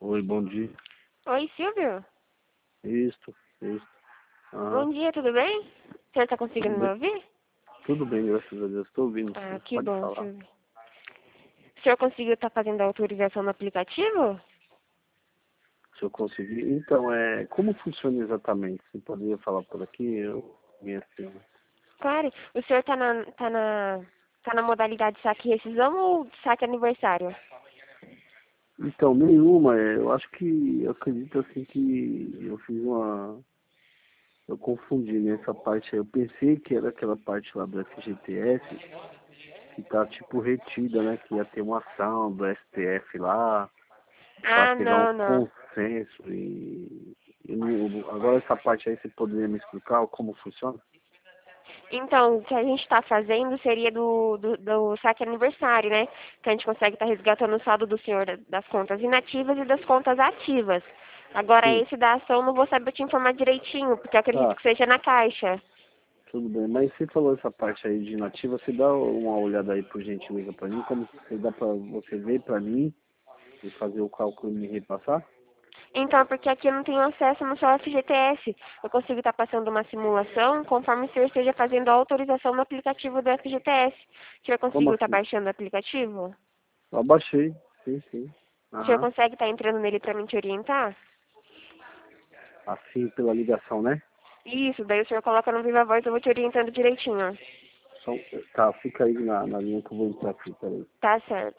Oi, bom dia. Oi, Silvio. Isso. Bom Aham. dia, tudo bem? O senhor está Tudo conseguindo me bem, ouvir? tudo bem, graças a Deus. Estou ouvindo, Ah, sim. que Pode bom, falar. Silvio. O senhor conseguiu estar fazendo a autorização no aplicativo? Se eu conseguir. Então, como funciona exatamente? Você poderia falar por aqui? Eu me assim. Claro. O senhor tá na modalidade saque rescisão ou saque aniversário? Então, nenhuma. Eu acho que, eu acredito assim que eu fiz eu confundi nessa parte aí. Eu pensei que era aquela parte lá do FGTS, que tá tipo retida, né? Que ia ter uma ação do STF lá, para Ah, pegar um não, não. consenso agora essa parte aí você poderia me explicar como funciona? Então, o que a gente está fazendo seria do saque aniversário, né? Que a gente consegue estar resgatando o saldo do senhor das contas inativas e das contas ativas. Agora, Sim, esse da ação, não vou saber te informar direitinho, porque eu acredito tá, que seja na caixa. tudo bem. Mas você falou essa parte aí de nativa, você dá uma olhada aí por gentileza para mim, como você dá para você ver para mim e fazer o cálculo e me repassar? Então, é porque aqui eu não tenho acesso no seu FGTS. Eu consigo estar passando uma simulação conforme o senhor esteja fazendo a autorização no aplicativo do FGTS. O senhor Como conseguiu estar assim? baixando o aplicativo? Eu abaixei, sim. O senhor Aham. consegue estar entrando nele para me te orientar? Assim pela ligação, né? Isso, daí o senhor coloca no Viva Voz, eu vou te orientando direitinho. Só, tá, fica aí na linha que eu vou entrar aqui, peraí. Tá certo.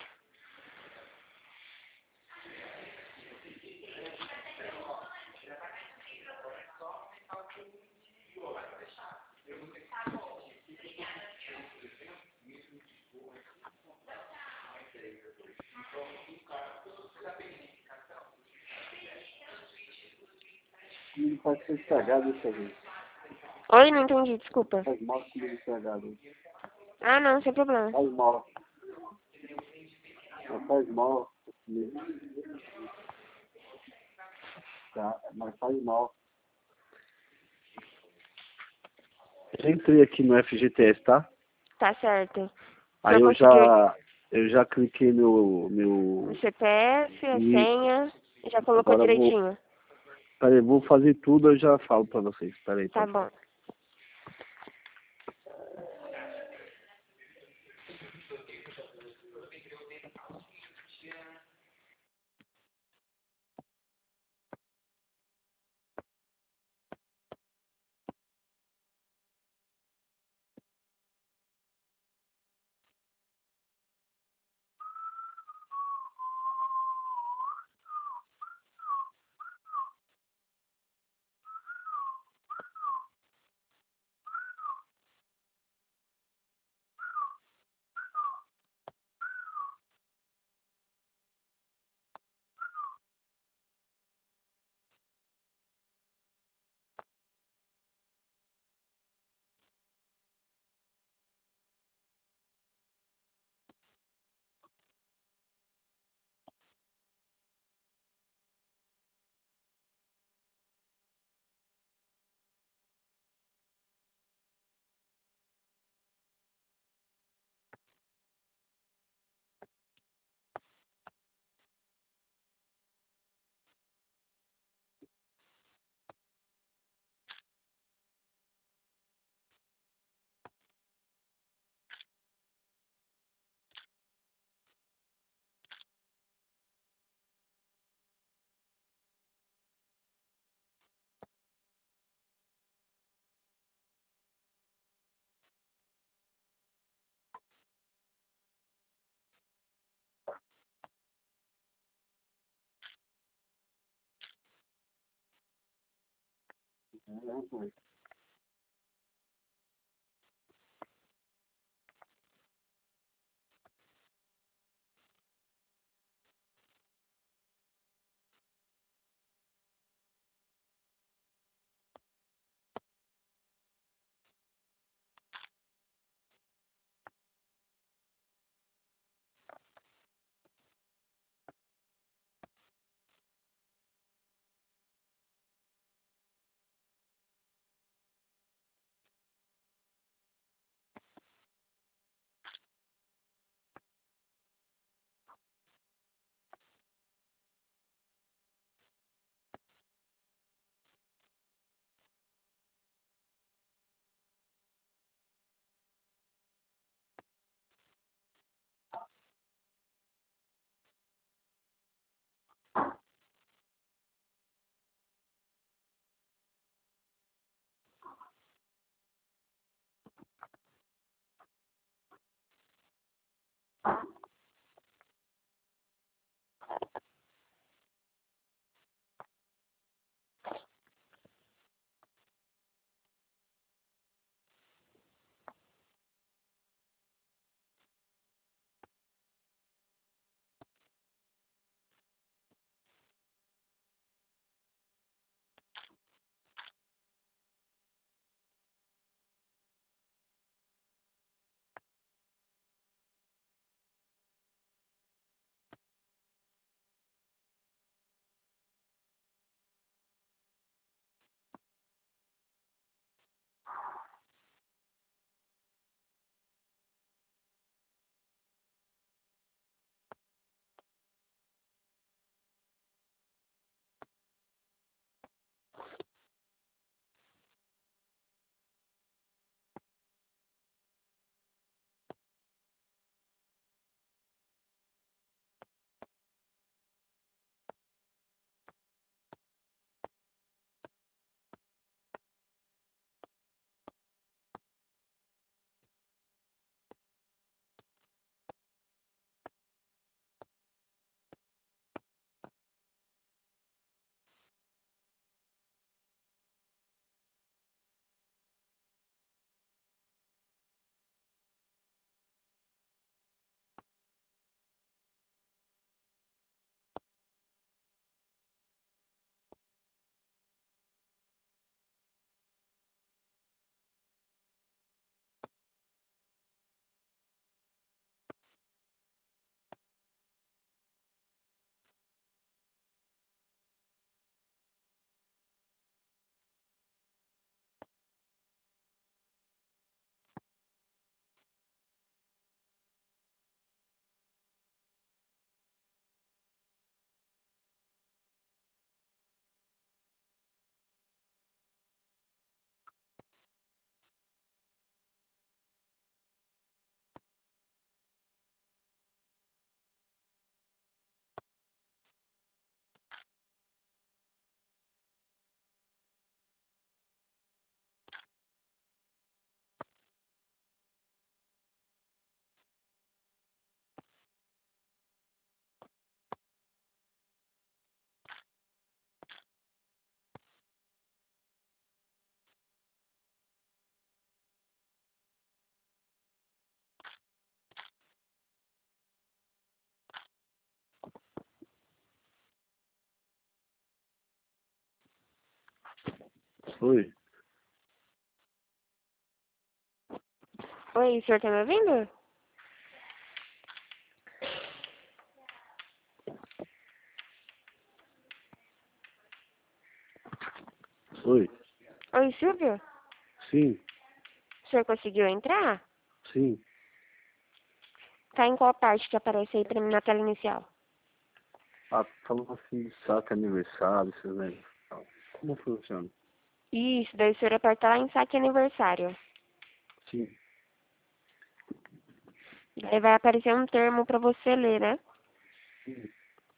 Comigo pode ser estragado essa vez. Oi, não entendi, desculpa. Faz mal comigo estragado. Ah, não, sem problema. Faz mal. Não faz mal. Tá, mas faz mal. Eu entrei aqui no FGTS, tá? Tá certo. O Aí senhor conseguiu eu já cliquei o CPF, a e senha, já colocou agora direitinho. peraí, vou fazer tudo, eu já falo pra vocês. Peraí, Tá pode bom. falar. Oi? Oi, o senhor tá me ouvindo? Oi? Oi, Silvio? Sim, O senhor conseguiu entrar? sim. Tá em qual parte que aparece aí pra mim na tela inicial? Ah, falando assim de saque aniversário, esses negócios. Como funciona? Isso, daí o senhor aperta lá em saque aniversário. Sim. Daí vai aparecer um termo pra você ler, né? Sim.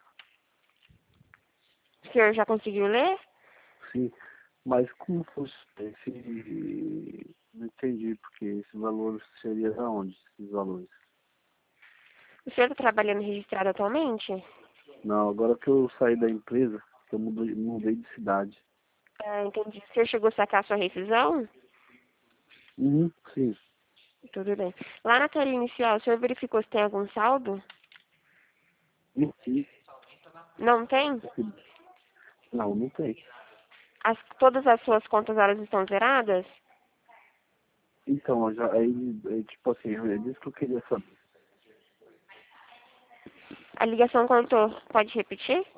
O senhor já conseguiu ler? Sim. Mas como fosse esse. Não entendi, porque esses valores seria da onde, esses valores? O senhor tá trabalhando registrado atualmente? Não, agora que eu saí da empresa, que eu mudei de cidade. Ah, entendi. O senhor chegou a sacar a sua rescisão? Uhum, sim. Tudo bem. Lá na tela inicial, o senhor verificou se tem algum saldo? Sim. Não tem? Não, não tem. Todas as suas contas, elas estão zeradas? Então, tipo assim, é disso que eu queria saber. A ligação cortou. Pode repetir?